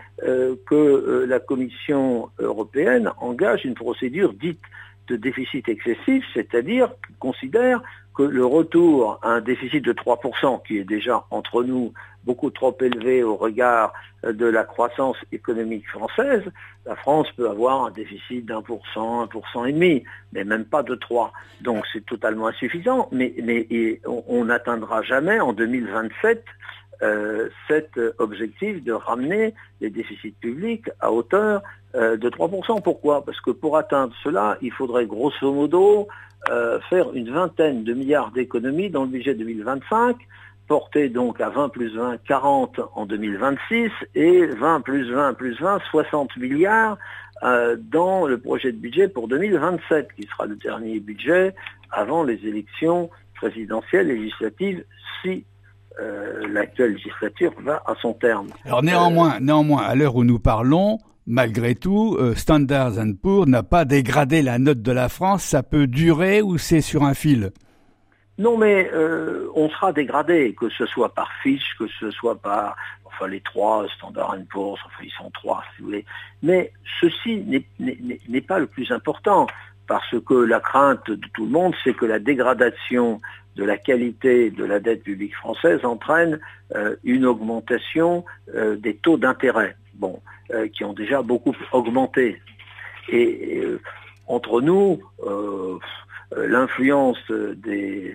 que la Commission européenne engage une procédure dite de déficit excessif, c'est-à-dire qu'elle considère que le retour à un déficit de 3%, qui est déjà entre nous beaucoup trop élevé au regard de la croissance économique française, la France peut avoir un déficit d'1%, 1,5%, mais même pas de 3%. Donc c'est totalement insuffisant, mais on n'atteindra jamais en 2027 cet objectif de ramener les déficits publics à hauteur de 3%. Pourquoi ? Parce que pour atteindre cela, il faudrait grosso modo faire une vingtaine de milliards d'économies dans le budget 2025, porté donc à 20 plus 20, 40 en 2026, et 20 plus 20 plus 20, 60 milliards dans le projet de budget pour 2027, qui sera le dernier budget avant les élections présidentielles et législatives, si l'actuelle législature va à son terme. Alors néanmoins, à l'heure où nous parlons, malgré tout, Standard & Poor's n'a pas dégradé la note de la France. Ça peut durer ou c'est sur un fil ? Non, mais on sera dégradé, que ce soit par Fitch, que ce soit par les 3, Standard & Poor's, ils sont 3 si vous voulez. Mais ceci n'est pas le plus important, parce que la crainte de tout le monde, c'est que la dégradation de la qualité de la dette publique française entraîne une augmentation des taux d'intérêt, qui ont déjà beaucoup augmenté. Et entre nous, l'influence des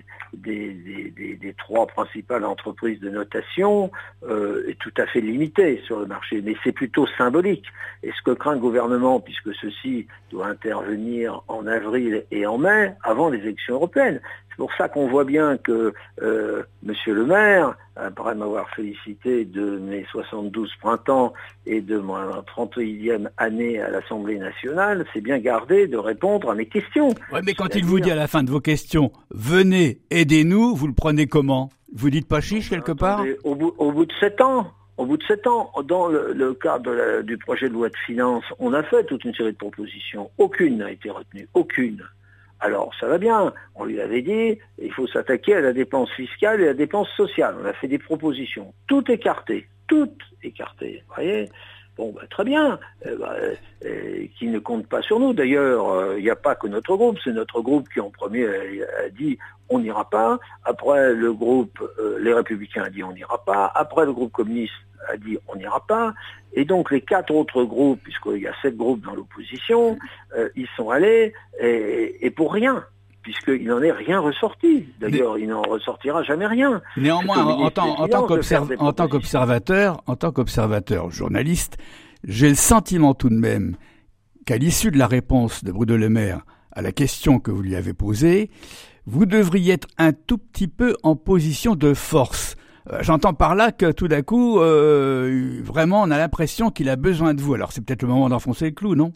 3 principales entreprises de notation est tout à fait limitée sur le marché, mais c'est plutôt symbolique. Et ce que craint le gouvernement, puisque ceci doit intervenir en avril et en mai, avant les élections européennes, pour ça qu'on voit bien que Monsieur le maire, après m'avoir félicité de mes 72 printemps et de ma 38e année à l'Assemblée nationale, s'est bien gardé de répondre à mes questions. Ouais, mais quand il vous dit à la fin de vos questions, venez, aidez-nous, vous le prenez comment? Vous dites pas chiche quelque part? Au bout de 7 ans. Au bout de 7 ans, dans le cadre du projet de loi de finances, on a fait toute une série de propositions. Aucune n'a été retenue. Aucune. Alors, ça va bien. On lui avait dit, il faut s'attaquer à la dépense fiscale et à la dépense sociale. On a fait des propositions. Tout écarté. Tout écarté. Vous voyez? Bon, très bien. Qui ne compte pas sur nous. D'ailleurs, il n'y a pas que notre groupe. C'est notre groupe qui, en premier, a dit on n'ira pas. Après, le groupe Les Républicains a dit on n'ira pas. Après, le groupe communiste a dit on n'ira pas. Et donc, les 4 autres groupes, puisqu'il y a 7 groupes dans l'opposition, ils sont allés et pour rien. Puisqu'il n'en est rien ressorti. D'ailleurs, il n'en ressortira jamais rien. Néanmoins, en tant qu'observateur, journaliste, j'ai le sentiment tout de même qu'à l'issue de la réponse de Bruno Le Maire à la question que vous lui avez posée, vous devriez être un tout petit peu en position de force. J'entends par là que tout d'un coup, vraiment, on a l'impression qu'il a besoin de vous. Alors, c'est peut-être le moment d'enfoncer le clou, non ?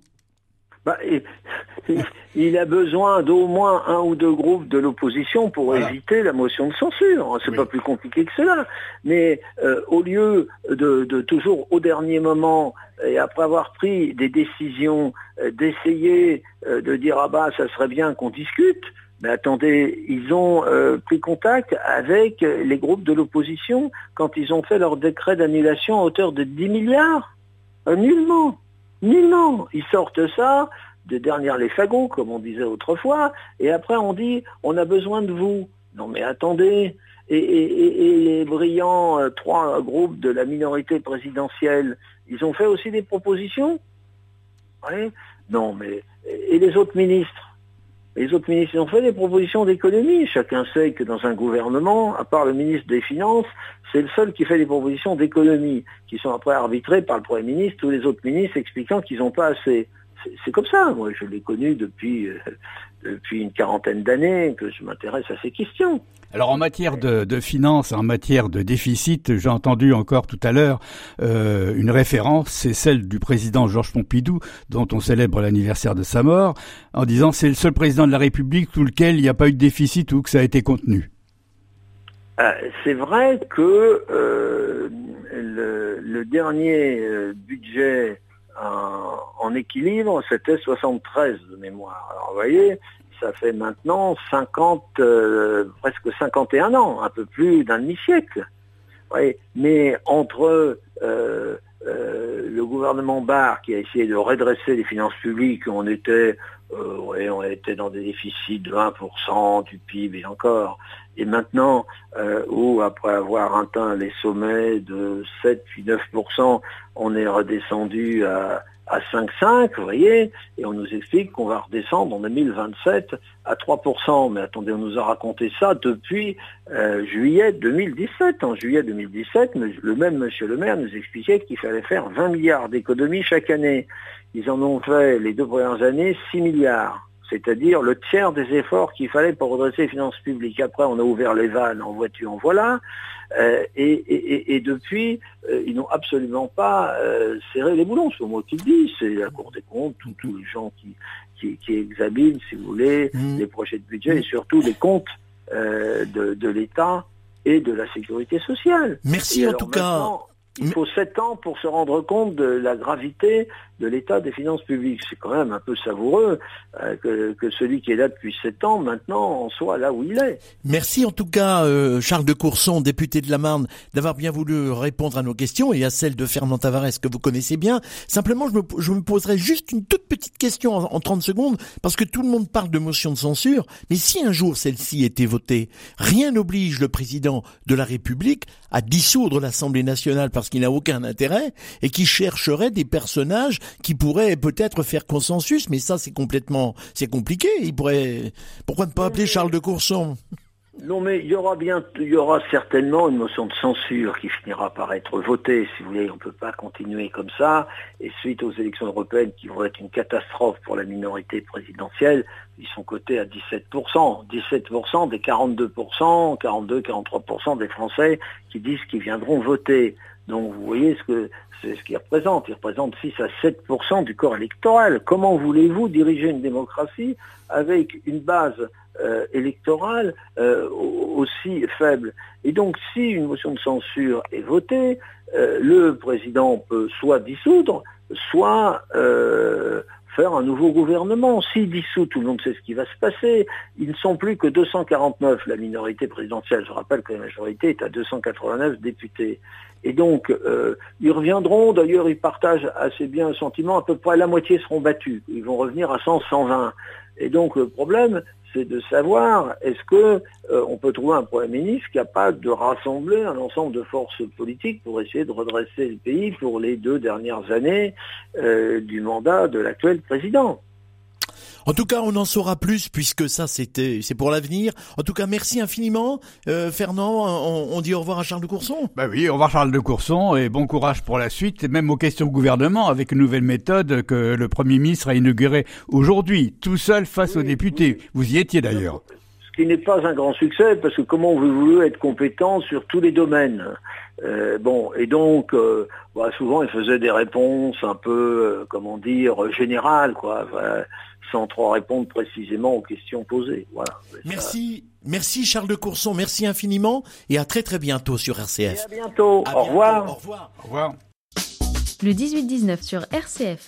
Il a besoin d'au moins 1 ou 2 groupes de l'opposition pour éviter la motion de censure. C'est pas plus compliqué que cela. Mais au lieu de toujours au dernier moment, et après avoir pris des décisions, d'essayer de dire ça serait bien qu'on discute, mais attendez, ils ont pris contact avec les groupes de l'opposition quand ils ont fait leur décret d'annulation à hauteur de 10 milliards. Nullement. Ils sortent ça de derrière les fagots, comme on disait autrefois, et après on dit on a besoin de vous. Non mais attendez, et les brillants 3 groupes de la minorité présidentielle, ils ont fait aussi des propositions? Oui. Non mais, et les autres ministres? Les autres ministres, ils ont fait des propositions d'économie. Chacun sait que dans un gouvernement, à part le ministre des Finances, c'est le seul qui fait des propositions d'économie, qui sont après arbitrées par le Premier ministre, tous les autres ministres expliquant qu'ils n'ont pas assez. C'est comme ça. Moi, je l'ai connu depuis une 40aine d'années que je m'intéresse à ces questions. Alors en matière de finances, en matière de déficit, j'ai entendu encore tout à l'heure une référence, c'est celle du président Georges Pompidou, dont on célèbre l'anniversaire de sa mort, en disant c'est le seul président de la République sous lequel il n'y a pas eu de déficit ou que ça a été contenu. C'est vrai que le dernier budget en équilibre, c'était 73 de mémoire. Alors vous voyez, ça fait maintenant presque 51 ans, un peu plus d'un demi-siècle. Oui, mais entre le gouvernement Barre qui a essayé de redresser les finances publiques, on était dans des déficits de 1% du PIB et encore, et maintenant où après avoir atteint les sommets de 7 puis 9%, on est redescendu à 5,5, vous voyez, et on nous explique qu'on va redescendre en 2027 à 3%. Mais attendez, on nous a raconté ça depuis juillet 2017. En juillet 2017, le même monsieur le maire nous expliquait qu'il fallait faire 20 milliards d'économies chaque année. Ils en ont fait les 2 premières années 6 milliards. C'est-à-dire le tiers des efforts qu'il fallait pour redresser les finances publiques. Après, on a ouvert les vannes en voiture, en voilà. Et depuis, ils n'ont absolument pas serré les boulons. C'est moi qui le dis, c'est la Cour des comptes, tous les gens qui examinent, si vous voulez, les projets de budget et surtout les comptes de l'État et de la sécurité sociale. Merci en tout cas. Il faut 7 ans pour se rendre compte de la gravité de l'état des finances publiques. C'est quand même un peu savoureux que celui qui est là depuis 7 ans, maintenant, en soit là où il est. Merci en tout cas, Charles de Courson, député de la Marne, d'avoir bien voulu répondre à nos questions et à celles de Fernand Tavares que vous connaissez bien. Simplement, je me poserai juste une toute petite question en 30 secondes, parce que tout le monde parle de motion de censure, mais si un jour celle-ci était votée, rien n'oblige le président de la République à dissoudre l'Assemblée nationale parce qu'il n'a aucun intérêt et qui chercherait des personnages qui pourraient peut-être faire consensus, mais ça c'est compliqué. Pourquoi ne pas appeler Charles de Courson? Non, mais il y aura certainement une motion de censure qui finira par être votée. Si vous voulez, on ne peut pas continuer comme ça. Et suite aux élections européennes qui vont être une catastrophe pour la minorité présidentielle, ils sont cotés à 17%. 17% des 42%, 43% des Français qui disent qu'ils viendront voter. Donc vous voyez c'est ce qu'ils représentent. Ils représentent 6 à 7% du corps électoral. Comment voulez-vous diriger une démocratie avec une base électorale aussi faible? Et donc si une motion de censure est votée, le président peut soit dissoudre, soit faire un nouveau gouvernement. S'il dissout, tout le monde sait ce qui va se passer. Ils ne sont plus que 249, la minorité présidentielle. Je rappelle que la majorité est à 289 députés. Et donc, ils reviendront, d'ailleurs ils partagent assez bien le sentiment, à peu près la moitié seront battus. Ils vont revenir à 100, 120. Et donc le problème, c'est de savoir est-ce que on peut trouver un Premier ministre capable de rassembler un ensemble de forces politiques pour essayer de redresser le pays pour les 2 dernières années du mandat de l'actuel président. En tout cas, on en saura plus puisque ça, c'est pour l'avenir. En tout cas, merci infiniment. Fernand, on dit au revoir à Charles de Courson. Bah oui, au revoir Charles de Courson et bon courage pour la suite, et même aux questions gouvernement avec une nouvelle méthode que le Premier ministre a inaugurée aujourd'hui, tout seul face aux députés. Vous y étiez d'ailleurs. Ce qui n'est pas un grand succès, parce que comment vous voulez être compétent sur tous les domaines et donc, souvent, il faisait des réponses un peu, générales, quoi. Sans trop répondre précisément aux questions posées. Voilà. Merci Charles de Courson, merci infiniment et à très très bientôt sur RCF. Et à bientôt. Au revoir. Au revoir. Au revoir. Le 18-19 sur RCF.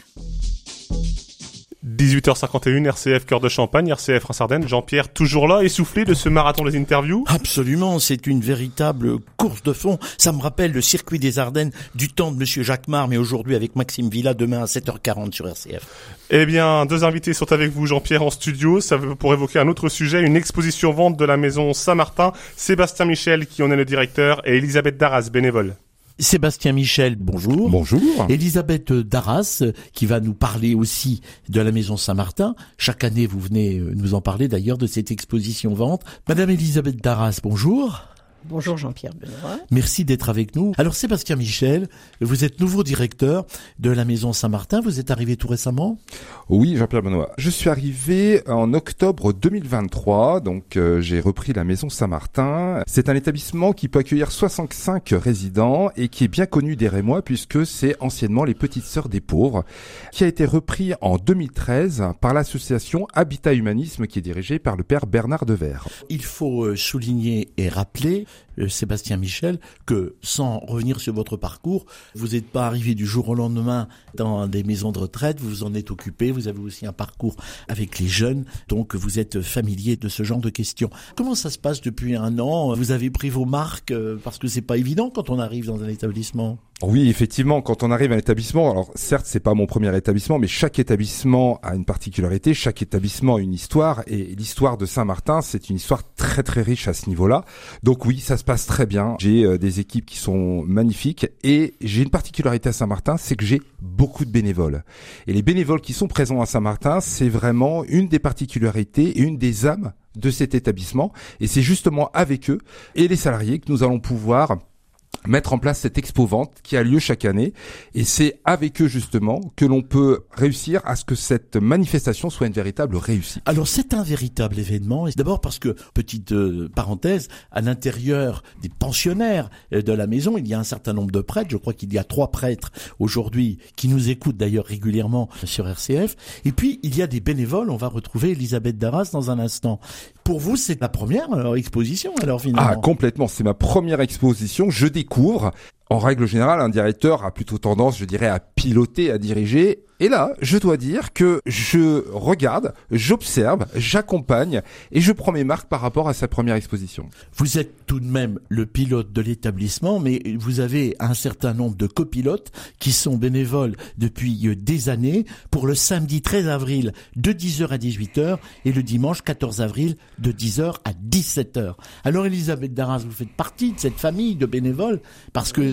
18h51, RCF Cœur de Champagne, RCF Reims-Ardennes. Jean-Pierre, toujours là, essoufflé de ce marathon des interviews? Absolument, c'est une véritable course de fond. Ça me rappelle le circuit des Ardennes du temps de Monsieur Jacques Mar, mais aujourd'hui avec Maxime Villa, demain à 7h40 sur RCF. Eh bien, 2 invités sont avec vous, Jean-Pierre, en studio. Ça veut pour évoquer un autre sujet, une exposition vente de la maison Saint-Martin. Sébastien Michel, qui en est le directeur, et Elisabeth Darras, bénévole. Sébastien Michel, bonjour. Bonjour. Elisabeth Darras, qui va nous parler aussi de la Maison Saint-Martin. Chaque année, vous venez nous en parler d'ailleurs de cette exposition vente. Madame Elisabeth Darras, bonjour. Bonjour Jean-Pierre Benoît. Merci d'être avec nous. Alors Sébastien Michel, vous êtes nouveau directeur de la Maison Saint-Martin. Vous êtes arrivé tout récemment? Oui, Jean-Pierre Benoît. Je suis arrivé en octobre 2023, donc j'ai repris la Maison Saint-Martin. C'est un établissement qui peut accueillir 65 résidents et qui est bien connu des Rémois puisque c'est anciennement les Petites Sœurs des Pauvres, qui a été repris en 2013 par l'association Habitat Humanisme qui est dirigée par le père Bernard Devers. Il faut souligner et rappeler Sébastien Michel, que sans revenir sur votre parcours, vous n'êtes pas arrivé du jour au lendemain dans des maisons de retraite, vous vous en êtes occupé, vous avez aussi un parcours avec les jeunes, donc vous êtes familier de ce genre de questions. Comment ça se passe depuis 1 an? Vous avez pris vos marques, parce que c'est pas évident quand on arrive dans un établissement. Oui, effectivement, quand on arrive à un établissement, alors certes, c'est pas mon premier établissement, mais chaque établissement a une particularité, chaque établissement a une histoire, et l'histoire de Saint-Martin, c'est une histoire très très riche à ce niveau-là. Donc oui, ça se passe très bien. J'ai des équipes qui sont magnifiques, et j'ai une particularité à Saint-Martin, c'est que j'ai beaucoup de bénévoles. Et les bénévoles qui sont présents à Saint-Martin, c'est vraiment une des particularités et une des âmes de cet établissement, et c'est justement avec eux et les salariés que nous allons pouvoir mettre en place cette expo-vente qui a lieu chaque année, et c'est avec eux justement que l'on peut réussir à ce que cette manifestation soit une véritable réussite. Alors c'est un véritable événement, et d'abord parce que, petite parenthèse, à l'intérieur des pensionnaires de la maison, il y a un certain nombre de prêtres, je crois qu'il y a 3 prêtres aujourd'hui qui nous écoutent d'ailleurs régulièrement sur RCF, et puis il y a des bénévoles, on va retrouver Elisabeth Darras dans un instant. Pour vous, c'est la première exposition alors finalement? Ah, complètement, c'est ma première exposition, je découvre. En règle générale, un directeur a plutôt tendance, je dirais, à piloter, à diriger. Et là, je dois dire que je regarde, j'observe, j'accompagne et je prends mes marques par rapport à sa première exposition. Vous êtes tout de même le pilote de l'établissement, mais vous avez un certain nombre de copilotes qui sont bénévoles depuis des années pour le samedi 13 avril de 10h à 18h et le dimanche 14 avril de 10h à 17h. Alors Elisabeth Darras, vous faites partie de cette famille de bénévoles parce que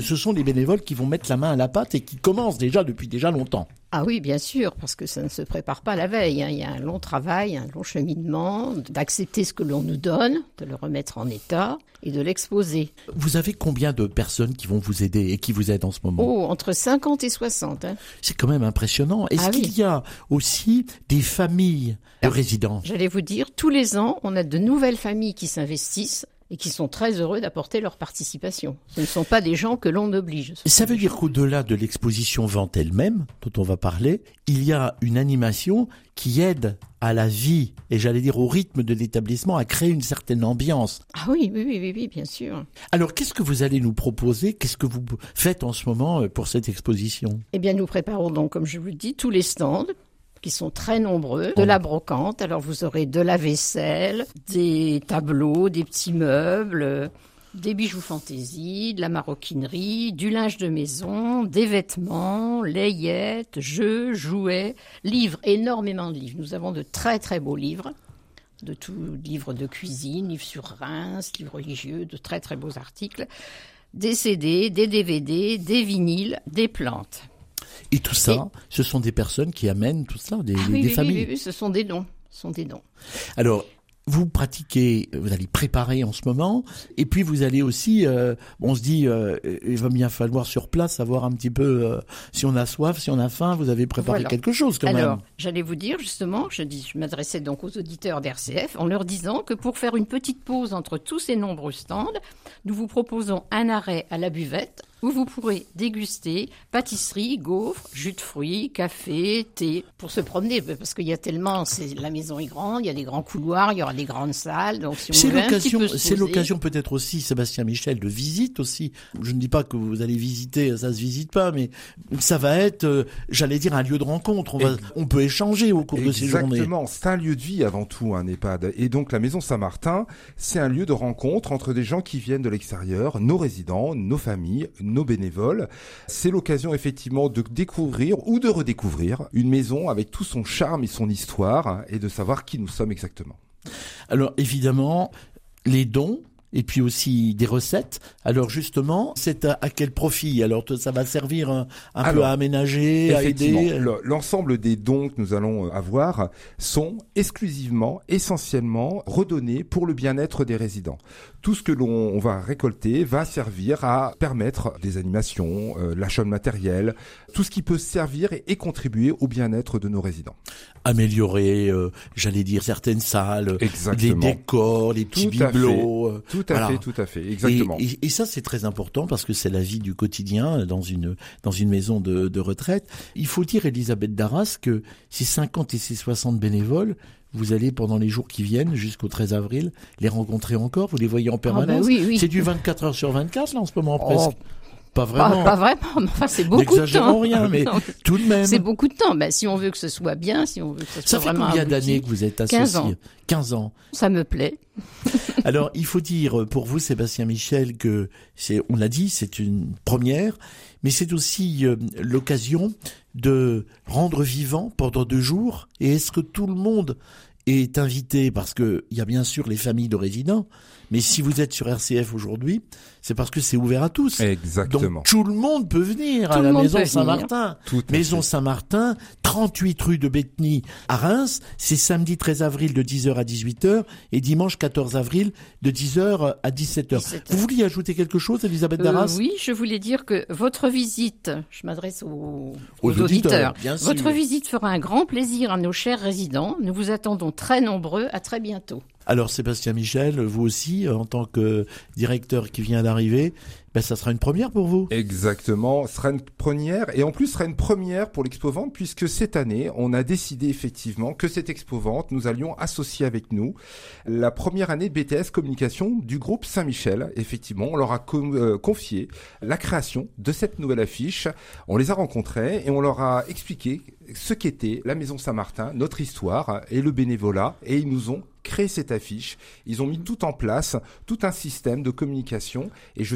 ce sont les bénévoles qui vont mettre la main à la pâte et qui commencent déjà depuis déjà longtemps. Ah oui, bien sûr, parce que ça ne se prépare pas la veille. Il y a un long travail, un long cheminement, d'accepter ce que l'on nous donne, de le remettre en état et de l'exposer. Vous avez combien de personnes qui vont vous aider et qui vous aident en ce moment ? Oh, entre 50 et 60. C'est quand même impressionnant. Est-ce qu'il y a aussi des familles de résidents ? J'allais vous dire, tous les ans, on a de nouvelles familles qui s'investissent et qui sont très heureux d'apporter leur participation. Ce ne sont pas des gens que l'on oblige. Ça veut dire qu'au-delà de l'exposition vente elle-même, dont on va parler, il y a une animation qui aide à la vie, et j'allais dire au rythme de l'établissement, à créer une certaine ambiance. Ah oui, bien sûr. Alors, qu'est-ce que vous allez nous proposer ? Qu'est-ce que vous faites en ce moment pour cette exposition ? Eh bien, nous préparons donc, comme je vous le dis, tous les stands, qui sont très nombreux, de la brocante. Alors vous aurez de la vaisselle, des tableaux, des petits meubles, des bijoux fantaisie, de la maroquinerie, du linge de maison, des vêtements, layettes, jeux, jouets, livres, énormément de livres. Nous avons de très très beaux livres, de tout, livres de cuisine, livres sur Reims, livres religieux, de très très beaux articles, des CD, des DVD, des vinyles, des plantes. Et tout ça, ce sont des personnes qui amènent tout ça, des familles. Oui, ce sont des dons. Alors, vous pratiquez, vous allez préparer en ce moment, et puis vous allez aussi, on se dit, il va bien falloir sur place savoir un petit peu si on a soif, si on a faim, vous avez préparé quelque chose quand même. Alors, j'allais vous dire justement, je m'adressais donc aux auditeurs d'RCF en leur disant que pour faire une petite pause entre tous ces nombreux stands, nous vous proposons un arrêt à la buvette où vous pourrez déguster pâtisserie, gaufres, jus de fruits, café, thé, pour se promener, parce qu'il y a tellement, la maison est grande, il y a des grands couloirs, il y aura des grandes salles, donc si on veut un petit peu se poser... C'est l'occasion peut-être aussi, Sébastien Michel, de visite aussi. Je ne dis pas que vous allez visiter, ça se visite pas, mais ça va être, j'allais dire, un lieu de rencontre. On peut échanger au cours de ces journées. Exactement, c'est un lieu de vie avant tout, un EHPAD. Et donc la Maison Saint-Martin, c'est un lieu de rencontre entre des gens qui viennent de l'extérieur, nos résidents, nos familles, nos bénévoles. C'est l'occasion effectivement de découvrir ou de redécouvrir une maison avec tout son charme et son histoire et de savoir qui nous sommes exactement. Alors évidemment, les dons et puis aussi des recettes. Alors justement, c'est à quel profit ? Alors ça va servir un peu à aménager, à aider. L'ensemble des dons que nous allons avoir sont exclusivement, essentiellement redonnés pour le bien-être des résidents. Tout ce que l'on va récolter va servir à permettre des animations, l'achat de matériel, tout ce qui peut servir et contribuer au bien-être de nos résidents. Améliorer, j'allais dire, certaines salles, les décors, les petits bibelots. Tout à fait, exactement. Et ça, c'est très important parce que c'est la vie du quotidien dans une maison de retraite. Il faut dire, Elisabeth Darras, que ces 50 et ces 60 bénévoles, vous allez, pendant les jours qui viennent, jusqu'au 13 avril, les rencontrer encore, vous les voyez en permanence. Oui. C'est du 24 heures sur 24, là, en ce moment, presque. Pas vraiment. Pas vraiment, mais enfin, c'est beaucoup de temps. N'exagérons rien, mais tout de même. C'est beaucoup de temps. Si on veut que ce soit bien, si on veut que ce soit vraiment abouti. Ça fait combien d'années que vous êtes associé ? 15 ans. Ça me plaît. Alors, il faut dire pour vous, Sébastien Michel, que on l'a dit, c'est une première, mais c'est aussi l'occasion de rendre vivant pendant 2 jours. Et est-ce que tout le monde est invité ? Parce que il y a bien sûr les familles de résidents, mais si vous êtes sur RCF aujourd'hui, c'est parce que c'est ouvert à tous. Exactement. Donc tout le monde peut venir à la Maison Saint-Martin. Maison Saint-Martin, 38 rue de Bétheny à Reims. C'est samedi 13 avril de 10h à 18h et dimanche 14 avril de 10h à 17h. Vous vouliez ajouter quelque chose, Elisabeth Darras ? Oui, je voulais dire que votre visite, je m'adresse aux auditeurs, votre visite fera un grand plaisir à nos chers résidents. Nous vous attendons très nombreux. À très bientôt. Alors Sébastien Michel, vous aussi, en tant que directeur qui vient d'arriver, ça sera une première pour vous. Exactement, ce sera une première, et en plus ce sera une première pour l'Expo-Vente, puisque cette année, on a décidé effectivement que cette Expo-Vente, nous allions associer avec nous la première année BTS Communication du groupe Saint-Michel. Effectivement, on leur a confié la création de cette nouvelle affiche, on les a rencontrés et on leur a expliqué ce qu'était la Maison Saint-Martin, notre histoire et le bénévolat, et ils nous ont créé cette affiche. Ils ont mis tout en place, tout un système de communication, et je suis particulièrement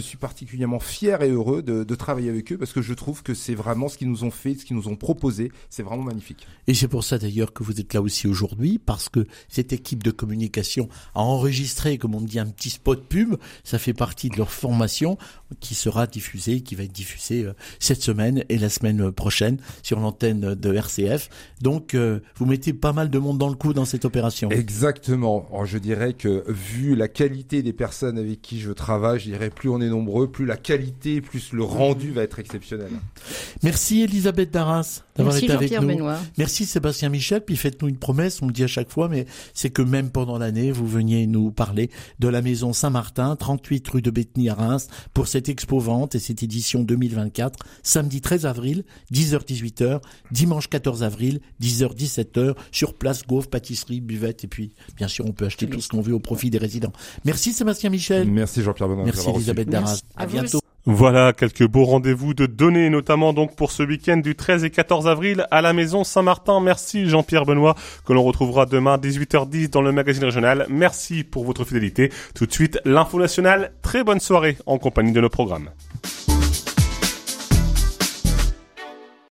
particulièrement fier et heureux de travailler avec eux parce que je trouve que c'est vraiment ce qu'ils nous ont fait, ce qu'ils nous ont proposé. C'est vraiment magnifique. Et c'est pour ça d'ailleurs que vous êtes là aussi aujourd'hui, parce que cette équipe de communication a enregistré, comme on dit, un petit spot pub. Ça fait partie de leur formation qui sera diffusée, qui va être diffusée cette semaine et la semaine prochaine sur l'antenne de RCF. Donc, vous mettez pas mal de monde dans le coup dans cette opération. Exactement. Alors, je dirais que vu la qualité des personnes avec qui je travaille, je dirais plus on est nombreux, plus la qualité, plus le rendu va être exceptionnel. Merci Elisabeth Darras d'avoir été avec nous. Benoît. Merci Sébastien Michel. Puis faites-nous une promesse, on le dit à chaque fois, mais c'est que même pendant l'année, vous veniez nous parler de la maison Saint-Martin, 38 rue de Bétheny à Reims, pour cette expo-vente et cette édition 2024, samedi 13 avril, 10h-18h, dimanche 14 avril, 10h-17h, sur place, gaufres, pâtisserie, buvette, et puis, bien sûr, on peut acheter tout ce qu'on veut au profit des résidents. Merci Sébastien Michel. Merci Jean-Pierre Benoît. Merci Elisabeth Darras. À bientôt. Voilà quelques beaux rendez-vous de données, notamment donc pour ce week-end du 13 et 14 avril à la maison Saint-Martin. Merci Jean-Pierre Benoît, que l'on retrouvera demain 18h10 dans le magazine régional. Merci pour votre fidélité. Tout de suite, l'info nationale. Très bonne soirée en compagnie de nos programmes.